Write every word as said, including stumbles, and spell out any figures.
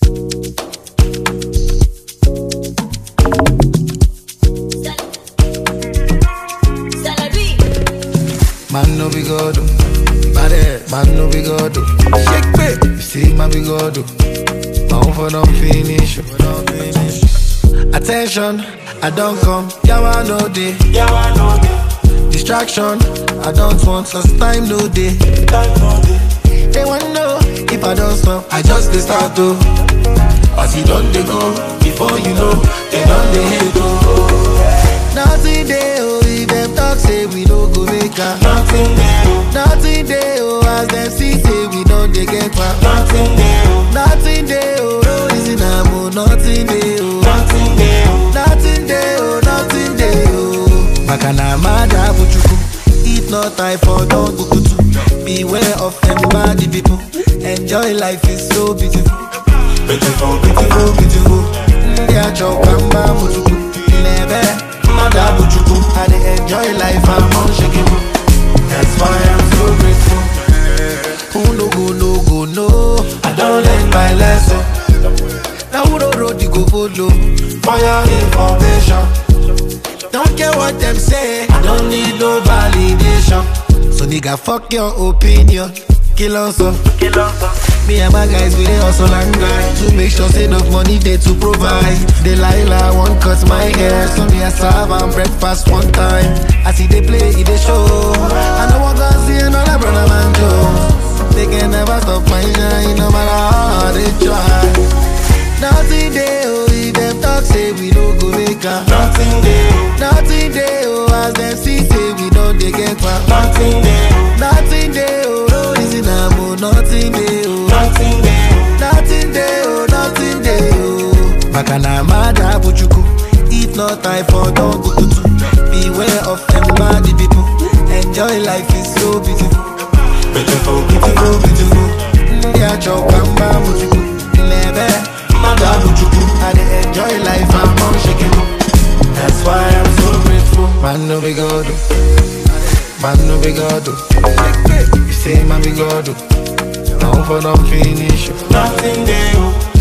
Man no be God, bad ass. Man no be God, shake me. You see man be God, my own for don't finish. Attention, I don't come. Yawa no day, Yawa no day, distraction. I don't want, cause time no day. time no day. They want know if I don't stop. I just dey start to. As you don't they go, before you know, they don't they hate go. Nothing they oh, if them talk say we no go make her. Nothing there, Nothing they oh, as them see say we don't they get back. nothing there, Nothing they oh, no reason I'm oh, nothing they oh. nothing there, Nothing they oh, nothing they oh. Makana mada buchuku. If not I for don't go to. Beware of them bad people. Enjoy life is so beautiful. beautiful, beautiful, Beautiful, beautiful. Yeah, chokamba buchuku. Never, mada buchuku. I dey enjoy life, I'm unshakable. That's why I'm so grateful. Who no go, no go, no. I don't learn my lesson. Now who don't road you go follow. for your information. Don't care what them say, I don't need no validation. So nigga, fuck your opinion. Kill us up. Kill us, Me and my guys, we dey hustle and grind to make sure say enough money there to provide. Delilah won't cut my hair, so me I serve and breakfast one time. I see they play, it they show. I know what God see another brother man Joe. They can never stop my shine, no matter how hard they try. Nothing they oh, if them talk say we no go make her. nothing there, Nothing they oh, as them see say we don't they get back. nothing there, Nothing they oh, no reason I'm oh, nothing they oh. nothing there, Nothing they oh, nothing they oh. Makana mada buchuku. If not I for don't go to. Beware of them bad people. Enjoy life is so beautiful. beautiful, Beautiful, beautiful, beautiful. Yeah, chokamba buchuku. Never, mada buchuku. I dey enjoy life, I'm unshakable. That's why I'm so grateful. Man no be God, man no be God. You say man be God. Now for don't finish. nothing there.